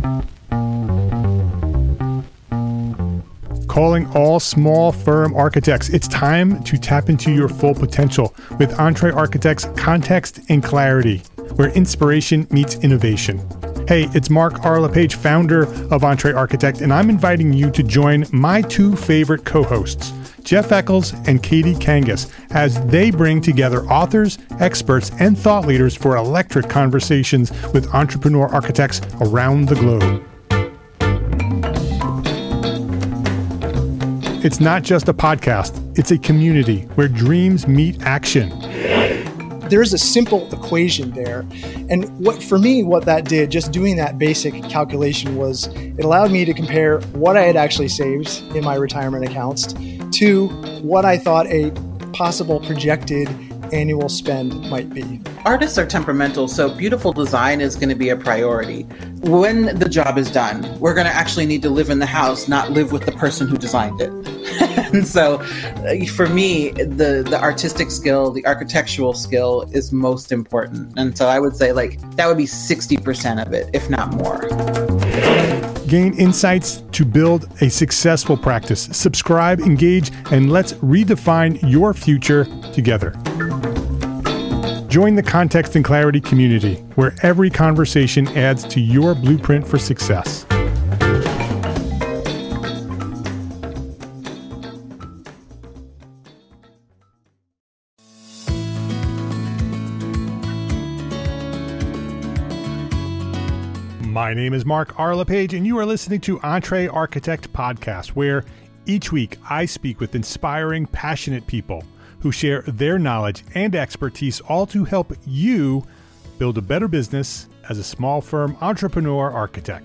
Calling all small firm architects. It's time to tap into your full potential with EntreArchitect's Context and Clarity, where inspiration meets innovation. Hey, it's Mark R. LePage, founder of EntreArchitect, and I'm inviting you to join my two favorite co-hosts, Jeff Eccles and Katie Kangas, as they bring together authors, experts, and thought leaders for electric conversations with entrepreneur architects around the globe. It's not just a podcast, it's a community where dreams meet action. There's a simple equation there. And what that did, just doing that basic calculation, was it allowed me to compare what I had actually saved in my retirement accounts to what I thought a possible projected annual spend might be. Artists are temperamental, so beautiful design is going to be a priority. When the job is done, we're going to actually need to live in the house, not live with the person who designed it. And so for me, the artistic skill, the architectural skill is most important. And so I would say that would be 60% of it, if not more. Gain insights to build a successful practice. Subscribe, engage, and let's redefine your future together. Join the Context and Clarity community, where every conversation adds to your blueprint for success. My name is Mark R. LePage, and you are listening to EntreArchitect Podcast, where each week I speak with inspiring, passionate people who share their knowledge and expertise, all to help you build a better business as a small firm entrepreneur architect.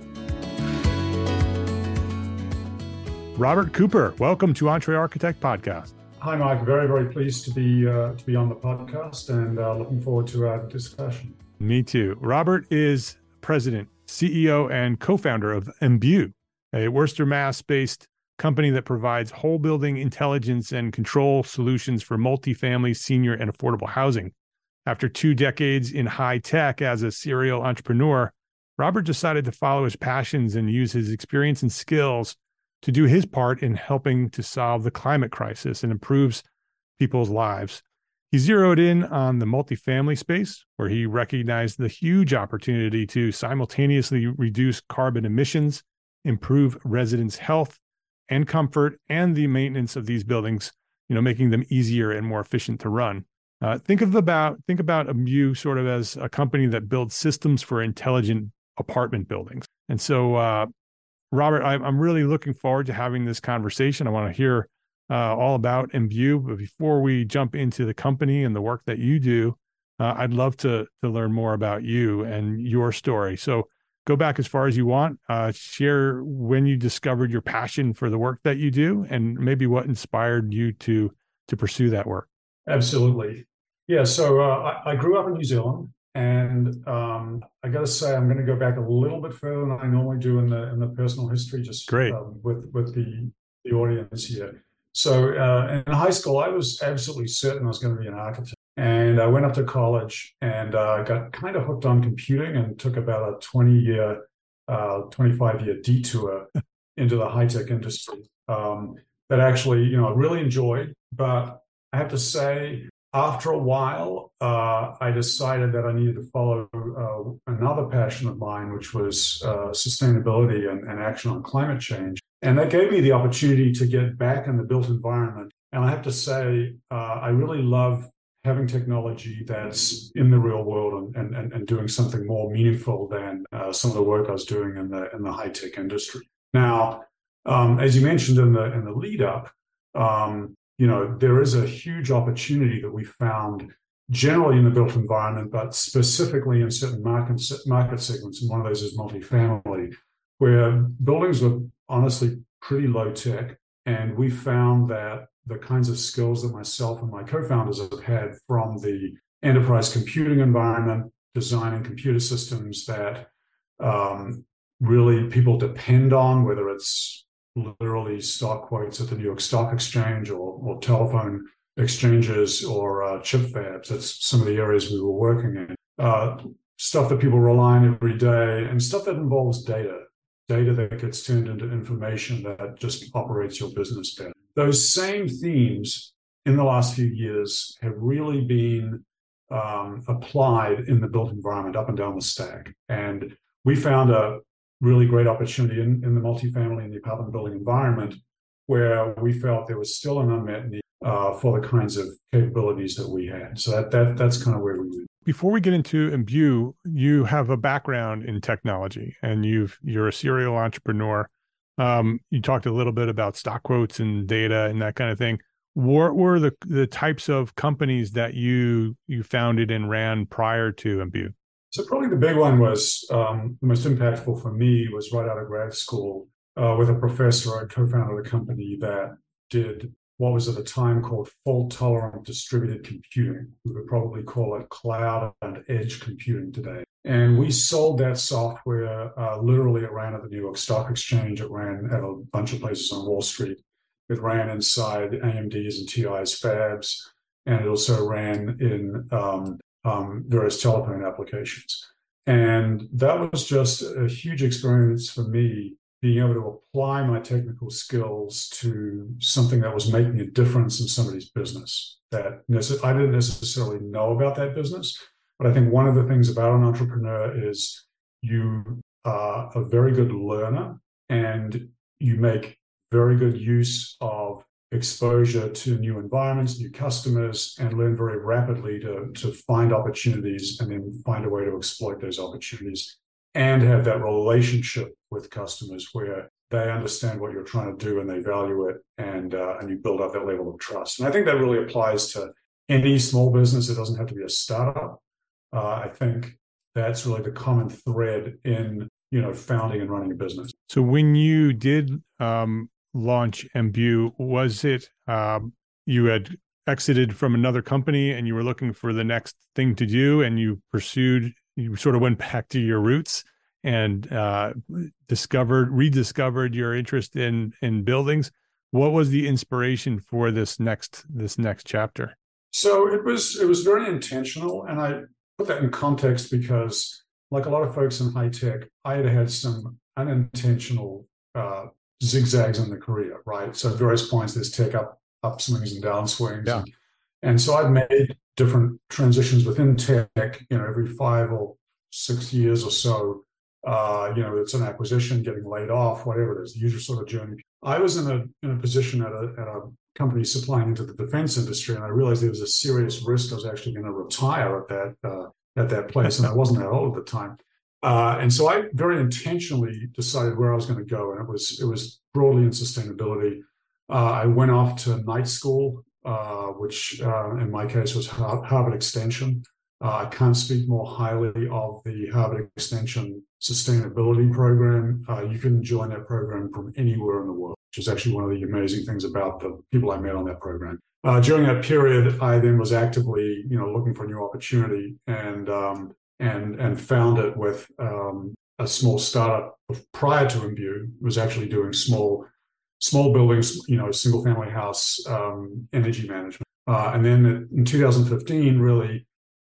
Robert Cooper, welcome to EntreArchitect Podcast. Hi, Mark. Very, very pleased to be on the podcast, and looking forward to our discussion. Me too. Robert is president, CEO, and co-founder of Imbue, a Worcester, Mass-based company that provides whole building intelligence and control solutions for multifamily, senior, and affordable housing. After 2 decades in high tech as a serial entrepreneur, Robert decided to follow his passions and use his experience and skills to do his part in helping to solve the climate crisis and improves people's lives. He zeroed in on the multifamily space, where he recognized the huge opportunity to simultaneously reduce carbon emissions, improve residents' health and comfort, and the maintenance of these buildings, making them easier and more efficient to run. Think about Imbue sort of as a company that builds systems for intelligent apartment buildings. And so, Robert, I'm really looking forward to having this conversation. I want to hear all about Imbue, but before we jump into the company and the work that you do, I'd love to learn more about you and your story. So go back as far as you want. Share when you discovered your passion for the work that you do, and maybe what inspired you to pursue that work. Absolutely. Yeah. So I grew up in New Zealand, and I got to say, I'm going to go back a little bit further than I normally do in the personal history, just great with the audience here. So in high school, I was absolutely certain I was going to be an architect. And I went up to college and got kind of hooked on computing and took about a 25-year detour into the high-tech industry that actually, I really enjoyed. But I have to say, after a while, I decided that I needed to follow another passion of mine, which was sustainability and action on climate change. And that gave me the opportunity to get back in the built environment. And I have to say, I really love having technology that's in the real world and doing something more meaningful than some of the work I was doing in the high tech industry. Now, as you mentioned in the lead up, there is a huge opportunity that we found generally in the built environment, but specifically in certain market segments. And one of those is multifamily, where buildings were honestly pretty low tech. And we found that the kinds of skills that myself and my co-founders have had from the enterprise computing environment, designing computer systems that really people depend on, whether it's literally stock quotes at the New York Stock Exchange or telephone exchanges or chip fabs. That's some of the areas we were working in. Stuff that people rely on every day and stuff that involves data. data that gets turned into information that just operates your business better. Those same themes in the last few years have really been applied in the built environment up and down the stack. And we found a really great opportunity in the multifamily and the apartment building environment where we felt there was still an unmet need for the kinds of capabilities that we had. So that's kind of where we went. Before we get into Imbue, you have a background in technology and you're a serial entrepreneur. You talked a little bit about stock quotes and data and that kind of thing. What were the types of companies that you founded and ran prior to Imbue? So probably the big one was, the most impactful for me was right out of grad school with a professor. I co-founded a company that did what was at the time called fault-tolerant distributed computing. We would probably call it cloud and edge computing today. And we sold that software. Literally, it ran at the New York Stock Exchange. It ran at a bunch of places on Wall Street. It ran inside AMD's and TI's fabs, and it also ran in various telephone applications. And that was just a huge experience for me, being able to apply my technical skills to something that was making a difference in somebody's business. That I didn't necessarily know about that business, but I think one of the things about an entrepreneur is you are a very good learner and you make very good use of exposure to new environments, new customers, and learn very rapidly to find opportunities and then find a way to exploit those opportunities and have that relationship with customers where they understand what you're trying to do and they value it, and you build up that level of trust. And I think that really applies to any small business. It doesn't have to be a startup. I think that's really the common thread in founding and running a business. So when you did launch Imbue, was it you had exited from another company and you were looking for the next thing to do, and you sort of went back to your roots and rediscovered your interest in buildings? What was the inspiration for this next chapter? So it was very intentional, and I put that in context because, like a lot of folks in high tech, I had some unintentional zigzags in the career, right? So at various points, there's tech upswings and downswings. Yeah. And so I've made different transitions within tech, every 5 or 6 years or so. It's an acquisition, getting laid off, whatever it is, the usual sort of journey. I was in a position at a company supplying into the defense industry, and I realized there was a serious risk I was actually going to retire at that place, and I wasn't that old at the time. And so I very intentionally decided where I was going to go, and it was broadly in sustainability. I went off to night school, which in my case was Harvard Extension. I can't speak more highly of the Harvard Extension sustainability program. You can join that program from anywhere in the world, which is actually one of the amazing things about the people I met on that program. During that period, I then was actively, looking for a new opportunity, and found it with a small startup prior to Imbue. Was actually doing small buildings, single family house energy management, and then in 2015 really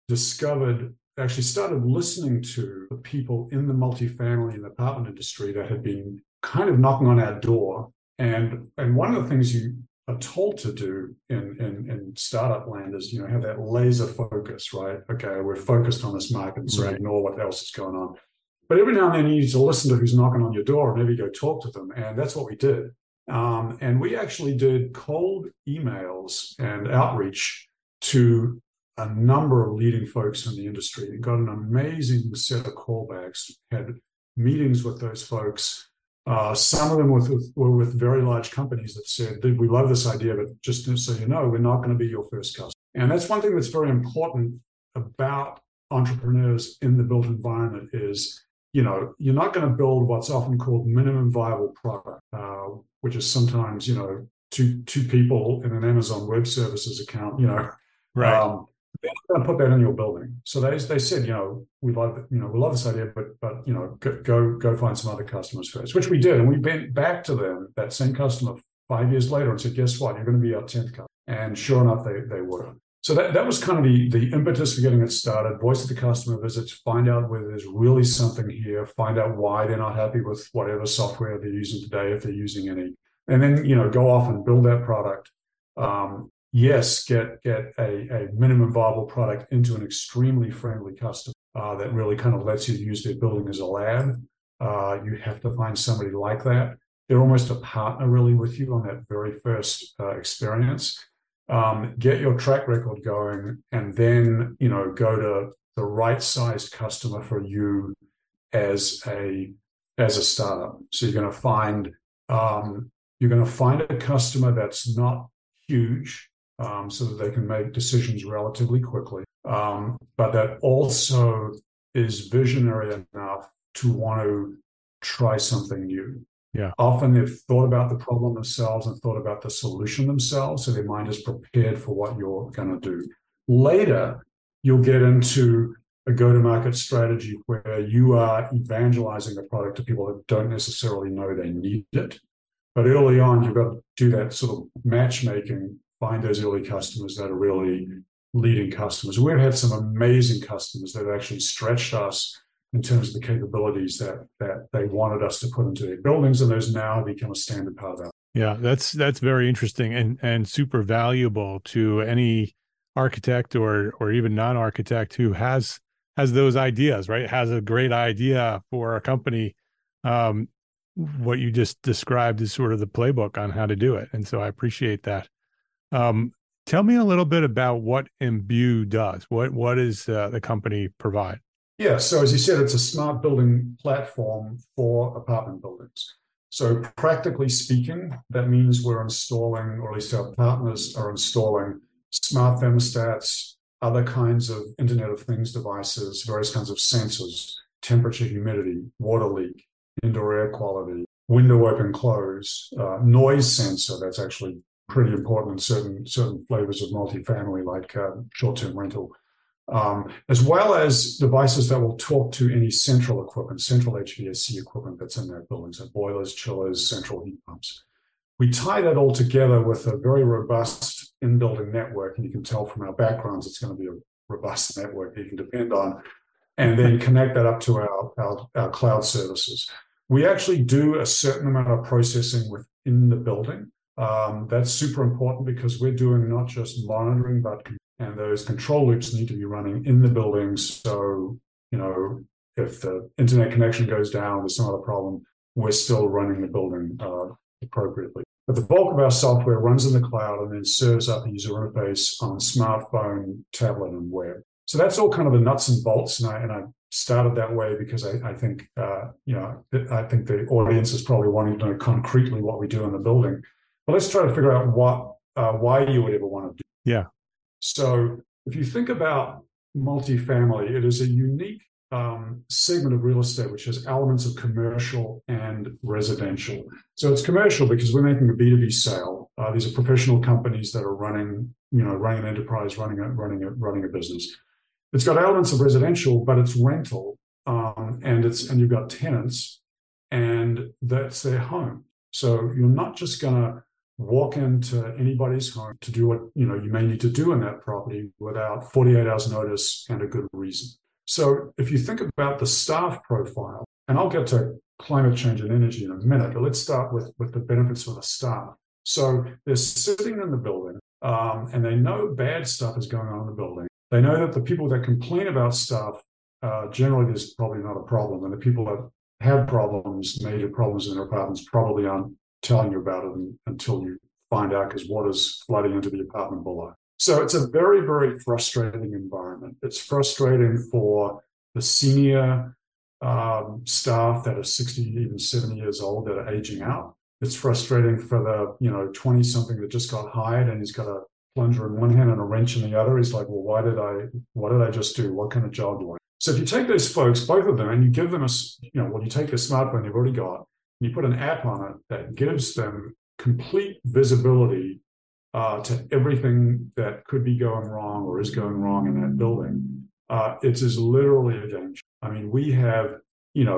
started listening to the people in the multifamily and apartment industry that had been kind of knocking on our door. And one of the things you are told to do in startup land is, have that laser focus, right? Okay, we're focused on this market, so ignore what else is going on. But every now and then you need to listen to who's knocking on your door and maybe go talk to them. And that's what we did. And we actually did cold emails and outreach to a number of leading folks in the industry and got an amazing set of callbacks, had meetings with those folks. Some of them were with very large companies that said, we love this idea, but just so you know, we're not going to be your first customer. And that's one thing that's very important about entrepreneurs in the built environment is, you're not going to build what's often called minimum viable product, which is sometimes, two people in an Amazon Web Services account, Right. They're not going to put that in your building. So they said, we love this idea, but go find some other customers first, which we did. And we went back to them, that same customer, 5 years later, and said, guess what? You're going to be our 10th customer. And sure enough, they were. So that was kind of the impetus for getting it started. Voice of the customer visits, find out whether there's really something here, find out why they're not happy with whatever software they're using today, if they're using any, and then go off and build that product. Yes, get a minimum viable product into an extremely friendly customer that really kind of lets you use their building as a lab. You have to find somebody like that. They're almost a partner really with you on that very first experience. Get your track record going, and then go to the right sized customer for you as a startup. So you're going to find a customer that's not huge, so that they can make decisions relatively quickly, but that also is visionary enough to want to try something new. Yeah. Often they've thought about the problem themselves and thought about the solution themselves, so their mind is prepared for what you're going to do. Later, you'll get into a go-to-market strategy where you are evangelizing the product to people that don't necessarily know they need it. But early on, you've got to do that sort of matchmaking, find those early customers that are really leading customers. We've had some amazing customers that have actually stretched us in terms of the capabilities that they wanted us to put into their buildings, and those now have become a standard part of that. Yeah, that's very interesting and super valuable to any architect or even non-architect who has those ideas, right? Has a great idea for a company. What you just described is sort of the playbook on how to do it, and so I appreciate that. Tell me a little bit about what Imbue does. What is the company provide? Yeah, so as you said, it's a smart building platform for apartment buildings. So practically speaking, that means we're installing, or at least our partners are installing, smart thermostats, other kinds of Internet of Things devices, various kinds of sensors, temperature, humidity, water leak, indoor air quality, window open, close, noise sensor. That's actually pretty important in certain flavors of multifamily, like short-term rental. As well as devices that will talk to any central equipment, central HVAC equipment that's in their buildings, so boilers, chillers, central heat pumps. We tie that all together with a very robust in-building network, and you can tell from our backgrounds it's going to be a robust network that you can depend on, and then connect that up to our cloud services. We actually do a certain amount of processing within the building. That's super important because we're doing not just monitoring, and those control loops need to be running in the buildings. So, if the internet connection goes down, there's some other problem, we're still running the building appropriately. But the bulk of our software runs in the cloud and then serves up a user interface on smartphone, tablet, and web. So that's all kind of the nuts and bolts. And I started that way because I think, I think the audience is probably wanting to know concretely what we do in the building. But let's try to figure out why you would ever want to do. Yeah. So if you think about multifamily, it is a unique segment of real estate which has elements of commercial and residential. So it's commercial because we're making a B2B sale. These are professional companies that are running an enterprise, running a business. It's got elements of residential, but it's rental, and you've got tenants, and that's their home. So you're not just going to walk into anybody's home to do what you may need to do in that property without 48 hours notice and a good reason. So if you think about the staff profile, and I'll get to climate change and energy in a minute, but let's start with the benefits for the staff. So they're sitting in the building, and they know bad stuff is going on in the building. They know that the people that complain about stuff, generally there's probably not a problem, and the people that have problems, major problems in their apartments, probably aren't telling you about it until you find out, because water's flooding into the apartment below. So it's a very, very frustrating environment. It's frustrating for the senior staff that are 60, even 70 years old that are aging out. It's frustrating for the 20-something that just got hired and he's got a plunger in one hand and a wrench in the other. He's like, well, what did I just do? What kind of job do I? So if you take those folks, both of them, and you give them you take their smartphone they've already got, and you put an app on it that gives them complete visibility to everything that could be going wrong or is going wrong in that building. It is literally a game changer. I mean, we have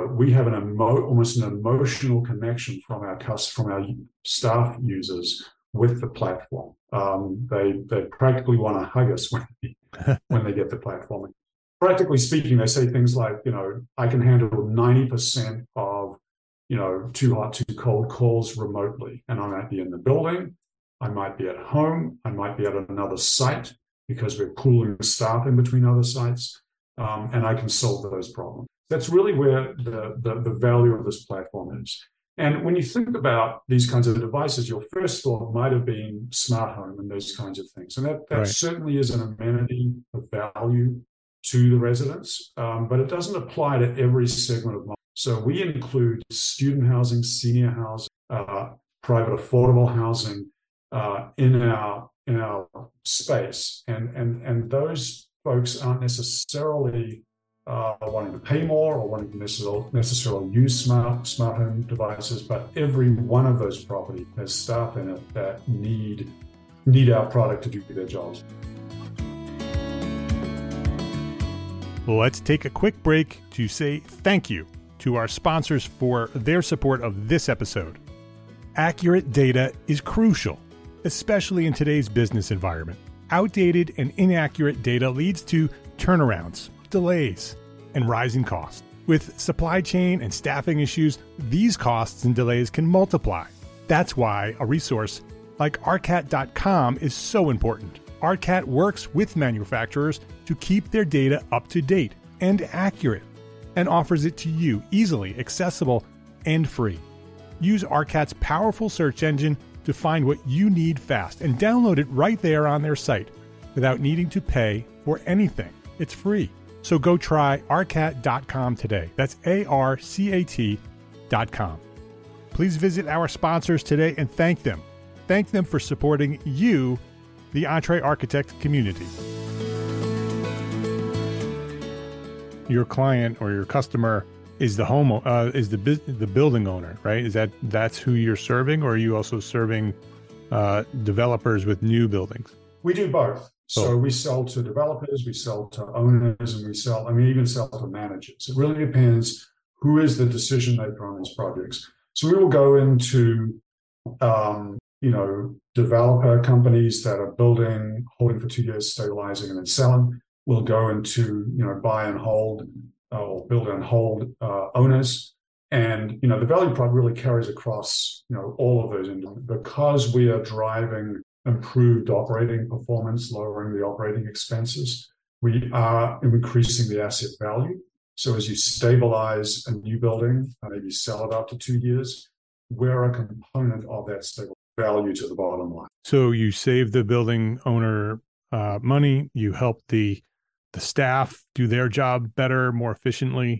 almost an emotional connection from our staff users with the platform. They practically want to hug us when they get the platform. Practically speaking, they say things like, I can handle 90% of, too hot, too cold calls remotely. And I might be in the building, I might be at home, I might be at another site because we're pooling staff in between other sites, and I can solve those problems. That's really where the value of this platform is. And when you think about these kinds of devices, your first thought might have been smart home and those kinds of things. And that Right. certainly is an amenity of value to the residents, but it doesn't apply to every segment of market. So we include student housing, senior housing, private affordable housing in our space. And those folks aren't necessarily wanting to pay more or wanting to necessarily use smart home devices, but every one of those properties has staff in it that need our product to do their jobs. Well, let's take a quick break to say thank you to our sponsors for their support of this episode. Accurate data is crucial, especially in today's business environment. Outdated and inaccurate data leads to turnarounds, delays, and rising costs. With supply chain and staffing issues, these costs and delays can multiply. That's why a resource like ARCAT.com is so important. ARCAT works with manufacturers to keep their data up to date and accurate, and offers it to you easily, accessible, and free. Use ARCAT's powerful search engine to find what you need fast and download it right there on their site without needing to pay for anything. It's free. So go try ARCAT.com today. That's ARCAT.com. Please visit our sponsors today and thank them. Thank them for supporting you, the EntreArchitect community. Your client or your customer is the the building owner, right? That's who you're serving, or are you also serving developers with new buildings? We do both. So we sell to developers, we sell to owners, and we even sell to managers. It really depends who is the decision maker on these projects. So we will go into, developer companies that are building, holding for 2 years, stabilizing, and then selling. We'll go into, buy and hold or build and hold owners. And, the value prop really carries across, all of those because we are driving improved operating performance, lowering the operating expenses. We are increasing the asset value. So as you stabilize a new building, maybe sell it after 2 years, we're a component of that stable value to the bottom line. So you save the building owner money, you help the staff do their job better, more efficiently.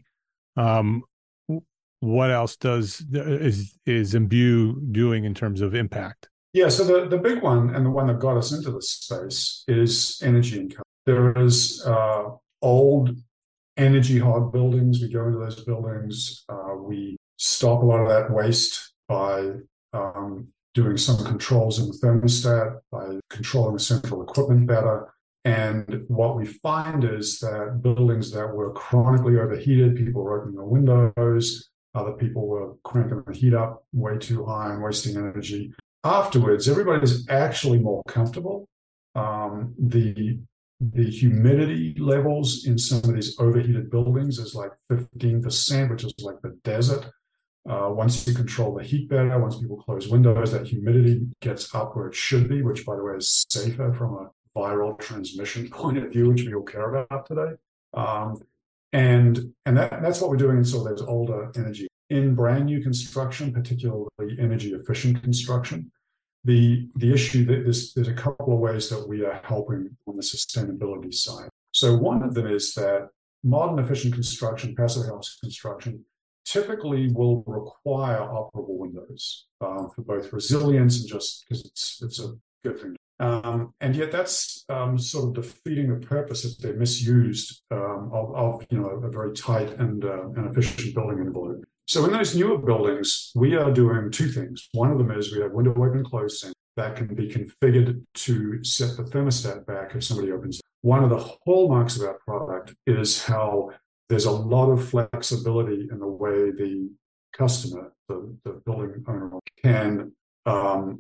What else is Imbue doing in terms of impact? Yeah, so the big one, and the one that got us into this space, is energy income. There is old energy hog buildings. We go into those buildings. We stop a lot of that waste by doing some controls in the thermostat, by controlling the central equipment better. And what we find is that buildings that were chronically overheated, people were opening the windows, other people were cranking the heat up way too high and wasting energy. Afterwards, everybody's actually more comfortable. The humidity levels in some of these overheated buildings is like 15%, which is like the desert. Once you control the heat better, once people close windows, that humidity gets up where it should be, which, by the way, is safer from a viral transmission point of view, which we all care about today. And that's what we're doing in sort of those older energy. In brand new construction, particularly energy efficient construction, the issue that there's a couple of ways that we are helping on the sustainability side. So one of them is that modern efficient construction, passive house construction, typically will require operable windows for both resilience and just because it's a good thing. And yet that's sort of defeating the purpose if they're misused of a very tight and efficient building envelope. So in those newer buildings, we are doing two things. One of them is we have window open close sync that can be configured to set the thermostat back if somebody opens it. One of the hallmarks of our product is how there's a lot of flexibility in the way the customer, the building owner, can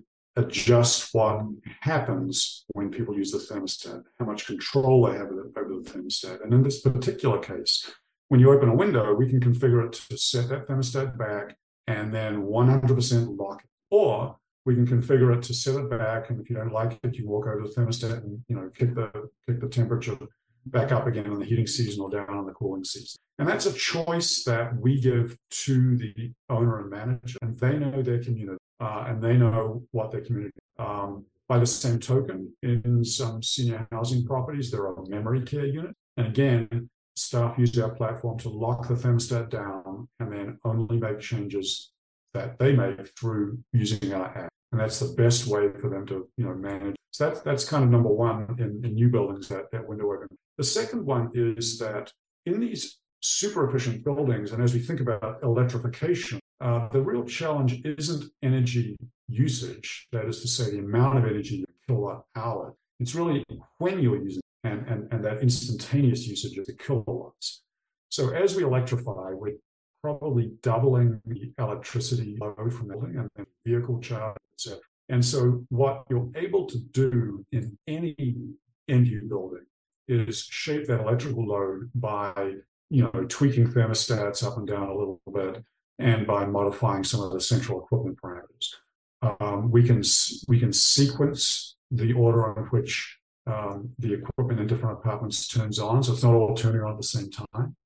adjust what happens when people use the thermostat, how much control they have over the thermostat. And in this particular case, when you open a window, we can configure it to set that thermostat back and then 100% lock it. Or we can configure it to set it back, and if you don't like it, you walk over to the thermostat and kick the temperature back up again in the heating season or down in the cooling season. And that's a choice that we give to the owner and manager, and they know their community and they know what their community. By the same token, in some senior housing properties, there are memory care units, and again, staff use our platform to lock the thermostat down and then only make changes that they make through using our app. And that's the best way for them to manage. So that's kind of number one in new buildings, that window open. The second one is that in these super efficient buildings, and as we think about electrification, the real challenge isn't energy usage, that is to say the amount of energy per kilowatt hour. It's really when you're using it and that instantaneous usage of the kilowatts. So as we electrify, we're probably doubling the electricity load from the building and vehicle charge, etc. And so what you're able to do in any end-use building is shape that electrical load by tweaking thermostats up and down a little bit, and by modifying some of the central equipment parameters. We can sequence the order in which the equipment in different apartments turns on, so it's not all turning on at the same time.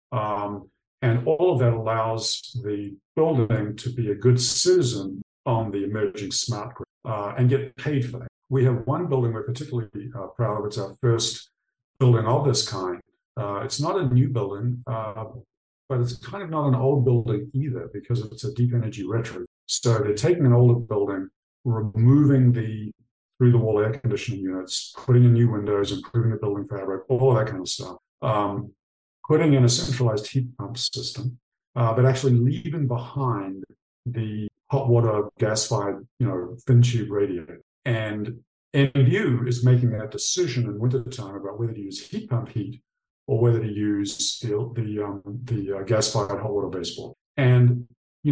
And all of that allows the building to be a good citizen on the emerging smart grid and get paid for that. We have one building we're particularly proud of. It's our first building of this kind. It's not a new building, but it's kind of not an old building either, because it's a deep energy retrofit. So they're taking an older building, removing the through-the-wall air conditioning units, putting in new windows, improving the building fabric, all that kind of stuff. Putting in a centralized heat pump system, but actually leaving behind the hot water gas-fired, thin tube radiator. And MBU is making that decision in wintertime about whether to use heat pump heat or whether to use the gas-fired hot water baseboard. And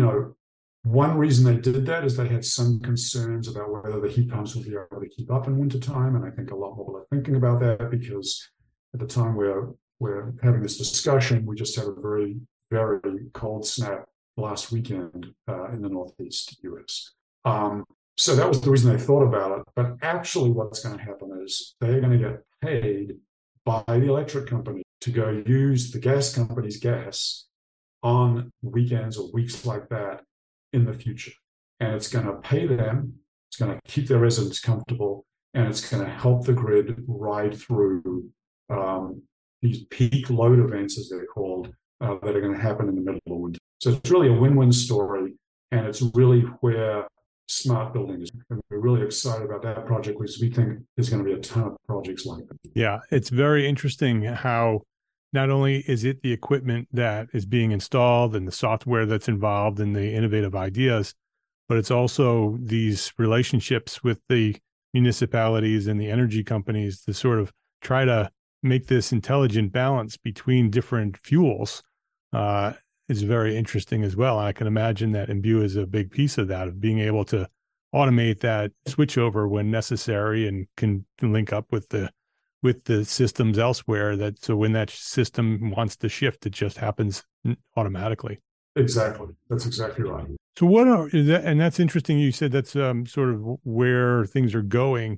one reason they did that is they had some concerns about whether the heat pumps would be able to keep up in wintertime. And I think a lot more are thinking about that, because at the time we're having this discussion, we just had a very, very cold snap last weekend in the Northeast US. So that was the reason they thought about it. But actually what's going to happen is they're going to get paid by the electric company to go use the gas company's gas on weekends or weeks like that in the future. And it's going to pay them, it's going to keep their residents comfortable, and it's going to help the grid ride through these peak load events, as they're called, that are going to happen in the middle of winter. So it's really a win-win story, and it's really where smart building is. And we're really excited about that project, because we think there's going to be a ton of projects like that. Yeah, it's very interesting how not only is it the equipment that is being installed and the software that's involved and the innovative ideas, but it's also these relationships with the municipalities and the energy companies to sort of try to make this intelligent balance between different fuels is very interesting as well. And I can imagine that Imbue is a big piece of that, of being able to automate that switchover when necessary and can link up with the systems elsewhere, that so when that system wants to shift, it just happens automatically. Exactly. That's exactly right. So and that's interesting. You said that's sort of where things are going.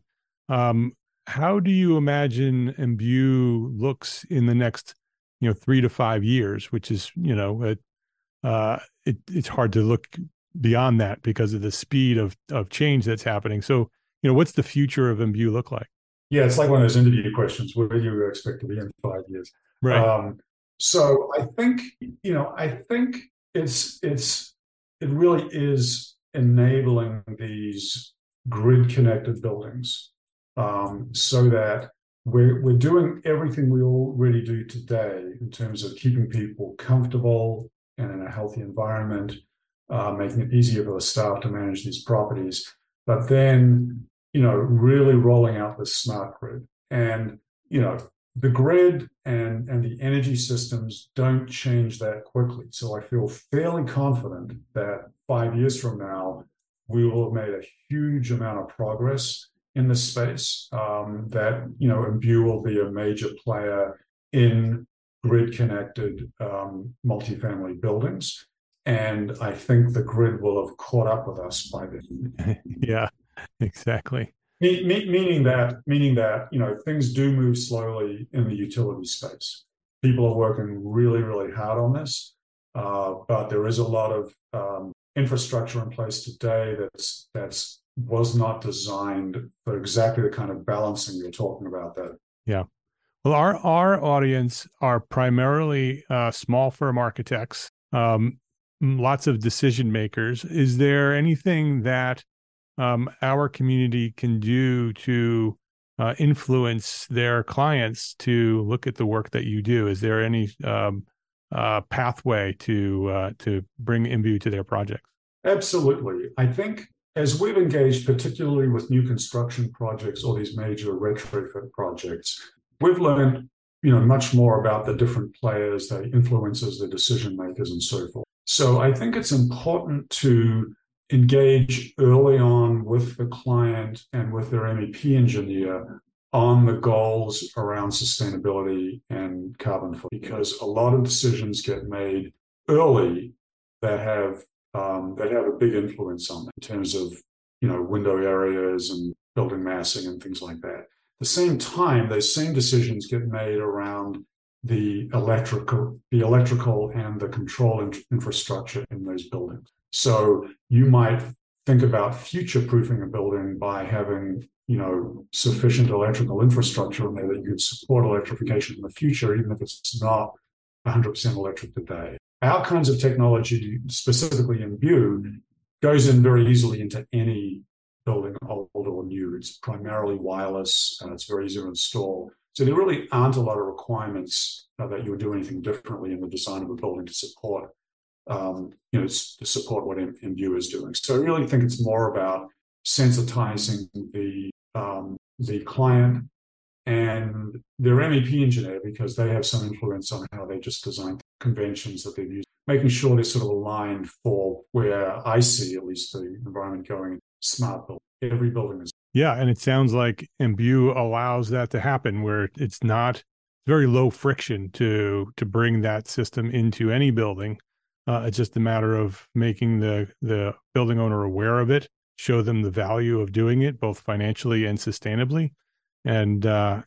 How do you imagine Imbue looks in the next, 3 to 5 years, which is, it's hard to look beyond that because of the speed of change that's happening. So, what's the future of Imbue look like? Yeah, it's like one of those interview questions. Where do you expect to be in 5 years? Right. So I think, it really is enabling these grid connected buildings, so that we're doing everything we already do today in terms of keeping people comfortable and in a healthy environment, making it easier for the staff to manage these properties, but then really rolling out the smart grid. And the grid and the energy systems don't change that quickly. So I feel fairly confident that 5 years from now, we will have made a huge amount of progress in this space. That Imbue will be a major player in grid-connected multifamily buildings. And I think the grid will have caught up with us by then. Yeah, exactly. Meaning that things do move slowly in the utility space. People are working really, really hard on this, but there is a lot of infrastructure in place today that's was not designed for exactly the kind of balancing you're talking about there. Yeah. Well, our audience are primarily small firm architects, lots of decision makers. Is there anything that our community can do to influence their clients to look at the work that you do? Is there any pathway to bring Imbue to their projects? Absolutely. I think as we've engaged, particularly with new construction projects or these major retrofit projects, we've learned, much more about the different players, the influencers, the decision makers, and so forth. So I think it's important to engage early on with the client and with their MEP engineer on the goals around sustainability and carbon footprint, because a lot of decisions get made early that have a big influence on them in terms of window areas and building massing and things like that. At the same time, those same decisions get made around the electrical and the control infrastructure in those buildings. So you might think about future-proofing a building by having sufficient electrical infrastructure in there that you could support electrification in the future, even if it's not 100% electric today. Our kinds of technology, specifically Imbue, goes in very easily into any building, old or new. It's primarily wireless, and it's very easy to install. So there really aren't a lot of requirements that you would do anything differently in the design of a building to support, to support what Imbue is doing. So I really think it's more about sensitizing the client and their MEP engineer, because they have some influence on how they just design conventions that they've used, making sure they're sort of aligned for where I see at least the environment going. Smart building. Every building is. Yeah, and it sounds like Imbue allows that to happen, where it's very low friction to bring that system into any building. It's just a matter of making the building owner aware of it, show them the value of doing it, both financially and sustainably. And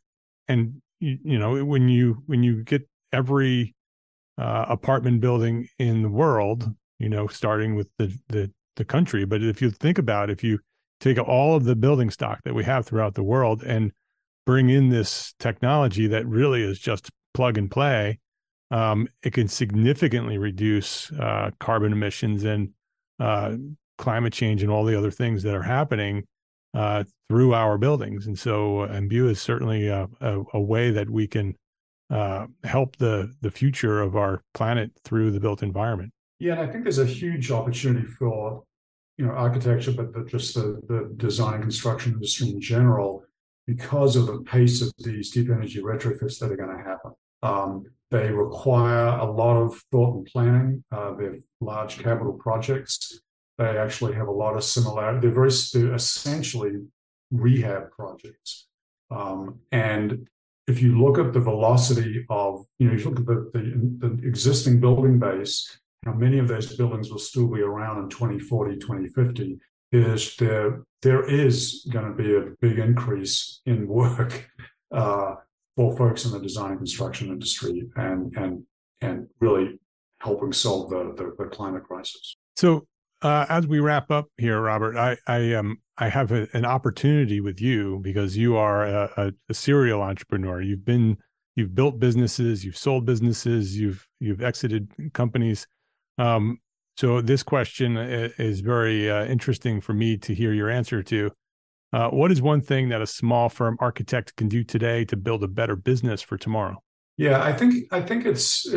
when you get every apartment building in the world, starting with the country, but if you think about, if you take all of the building stock that we have throughout the world and bring in this technology that really is just plug and play, it can significantly reduce carbon emissions and climate change and all the other things that are happening through our buildings. And so Imbue is certainly a way that we can help the future of our planet through the built environment. Yeah, and I think there's a huge opportunity for architecture, but just the design and construction industry in general, because of the pace of these deep energy retrofits that are going to happen. They require a lot of thought and planning. They're large capital projects. They actually have a lot of similarity. They're essentially rehab projects. And if you look at the velocity of, if you look at the existing building base, how many of those buildings will still be around in 2040, 2050, there is going to be a big increase in work for folks in the design and construction industry, and really helping solve the climate crisis. So as we wrap up here, Robert, I have an opportunity with you, because you are a serial entrepreneur. You've built businesses, you've sold businesses, you've exited companies. So this question is very interesting for me to hear your answer to. What is one thing that a small firm architect can do today to build a better business for tomorrow? Yeah, I think it's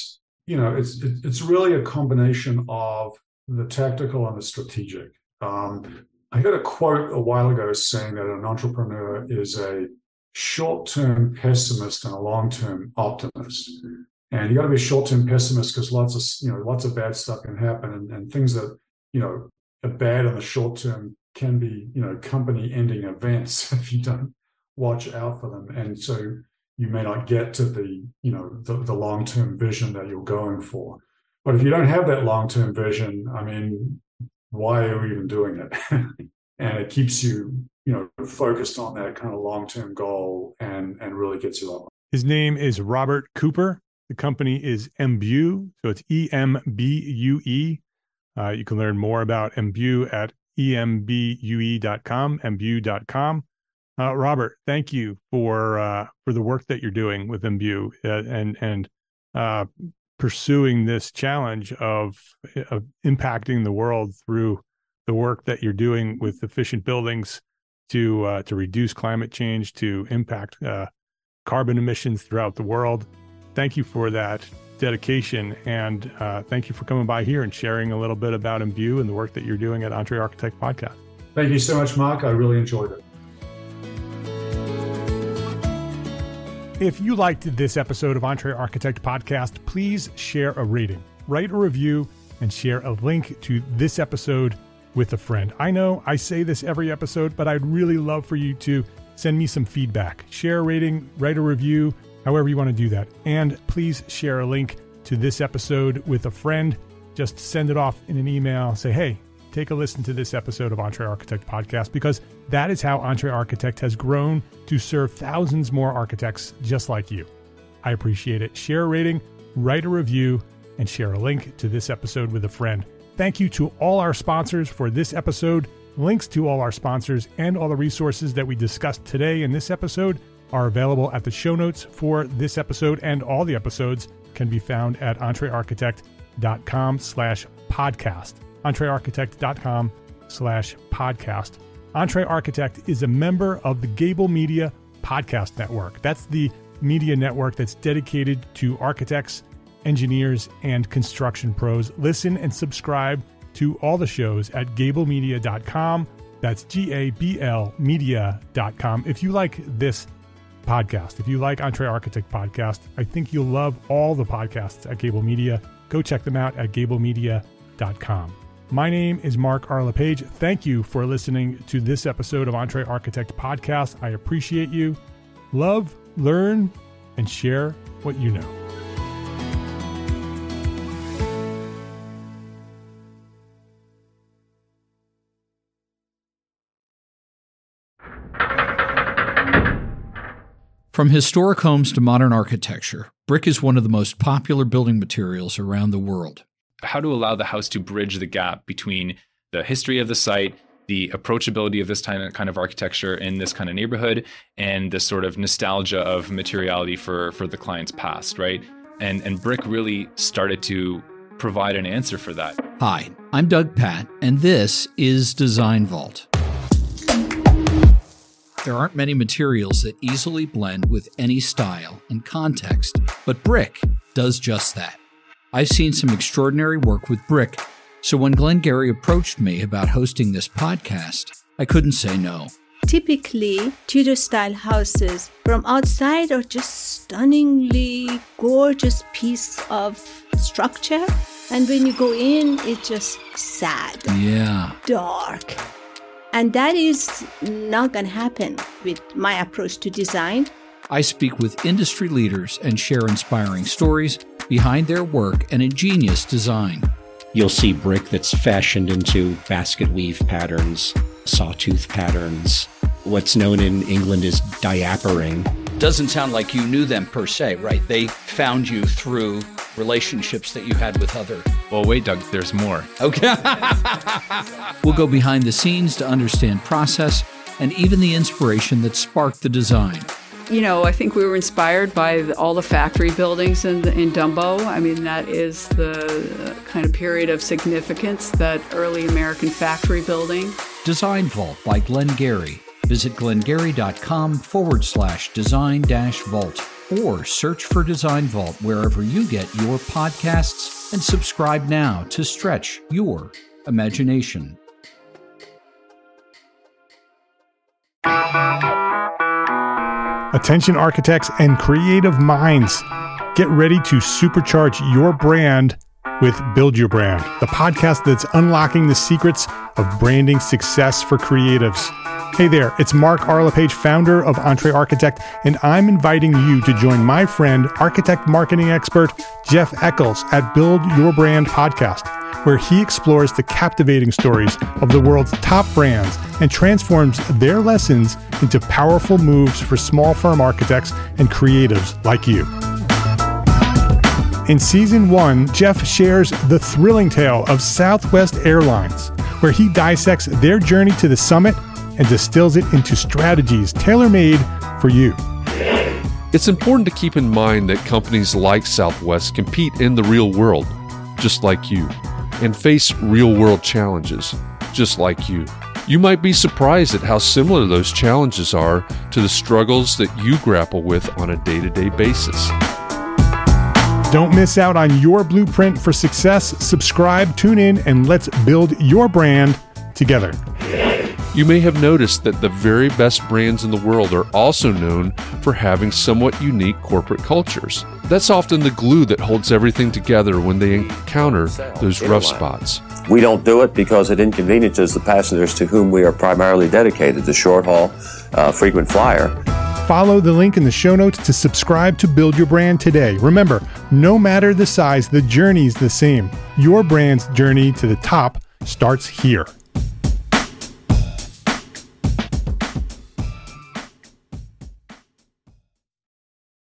really a combination of the tactical and the strategic. I heard a quote a while ago saying that an entrepreneur is a short-term pessimist and a long-term optimist. And you got to be a short-term pessimist because lots of bad stuff can happen, and things that bad in the short term can be, company-ending events if you don't watch out for them. And so you may not get to the long-term vision that you're going for. But if you don't have that long-term vision, I mean, why are you even doing it? And it keeps you, focused on that kind of long-term goal and really gets you up. His name is Robert Cooper. The company is Embue, so it's EMBUE. You can learn more about Embue at embue.com, embue.com. Robert, thank you for the work that you're doing with Embue and pursuing this challenge of impacting the world through the work that you're doing with efficient buildings to reduce climate change, to impact carbon emissions throughout the world. Thank you for that dedication, and thank you for coming by here and sharing a little bit about Embue and the work that you're doing at EntreArchitect Podcast. Thank you so much, Mark. I really enjoyed it. If you liked this episode of EntreArchitect Podcast, please share a rating, write a review, and share a link to this episode with a friend. I know I say this every episode, but I'd really love for you to send me some feedback. Share a rating, write a review, however you want to do that. And please share a link to this episode with a friend. Just send it off in an email. Say, hey, take a listen to this episode of EntreArchitect Podcast, because that is how EntreArchitect has grown to serve thousands more architects just like you. I appreciate it. Share a rating, write a review, and share a link to this episode with a friend. Thank you to all our sponsors for this episode. Links to all our sponsors and all the resources that we discussed today in this episode are available at the show notes for this episode, and all the episodes can be found at entrearchitect.com/podcast. entrearchitect.com/podcast. EntreArchitect is a member of the Gable Media Podcast Network. That's the media network that's dedicated to architects, engineers, and construction pros. Listen and subscribe to all the shows at gablemedia.com. That's GABL media.com. If you like this podcast, if you like EntreArchitect Podcast, I think you'll love all the podcasts at Gable Media. Go check them out at gablemedia.com. My name is Mark R. LePage. Thank you for listening to this episode of EntreArchitect Podcast. I appreciate you. Love, learn, and share what you know. From historic homes to modern architecture, brick is one of the most popular building materials around the world. How to allow the house to bridge the gap between the history of the site, the approachability of this kind of architecture in this kind of neighborhood, and the sort of nostalgia of materiality for the client's past, right? And brick really started to provide an answer for that. Hi, I'm Doug Patt, and this is Design Vault. There aren't many materials that easily blend with any style and context, but brick does just that. I've seen some extraordinary work with brick, so when Glenn Gary approached me about hosting this podcast, I couldn't say no. Typically, Tudor-style houses from outside are just stunningly gorgeous piece of structure, and when you go in, it's just sad, dark. And that is not going to happen with my approach to design. I speak with industry leaders and share inspiring stories behind their work and ingenious design. You'll see brick that's fashioned into basket weave patterns, sawtooth patterns, what's known in England as diapering. Doesn't sound like you knew them per se, right? They found you through relationships that you had with other... Well, wait, Doug, there's more. Okay. We'll go behind the scenes to understand process and even the inspiration that sparked the design. You know, I think we were inspired by all the factory buildings in Dumbo. I mean, that is the kind of period of significance, that early American factory building. Design Vault by Glenn Gary. Visit glengary.com/design-vault or search for Design Vault wherever you get your podcasts, and subscribe now to stretch your imagination. Attention architects and creative minds. Get ready to supercharge your brand with Build Your Brand, the podcast that's unlocking the secrets of branding success for creatives. Hey there, it's Mark R. LePage, founder of Entre Architect, and I'm inviting you to join my friend, architect marketing expert Jeff Eccles at Build Your Brand podcast, where he explores the captivating stories of the world's top brands and transforms their lessons into powerful moves for small firm architects and creatives like you. In Season 1, Jeff shares the thrilling tale of Southwest Airlines, where he dissects their journey to the summit and distills it into strategies tailor-made for you. It's important to keep in mind that companies like Southwest compete in the real world, just like you, and face real-world challenges, just like you. You might be surprised at how similar those challenges are to the struggles that you grapple with on a day-to-day basis. Don't miss out on your blueprint for success. Subscribe, tune in, and let's build your brand together. You may have noticed that the very best brands in the world are also known for having somewhat unique corporate cultures. That's often the glue that holds everything together when they encounter those rough spots. We don't do it because it inconveniences the passengers to whom we are primarily dedicated, the short haul, frequent flyer. Follow the link in the show notes to subscribe to Build Your Brand today. Remember, no matter the size, the journey's the same. Your brand's journey to the top starts here.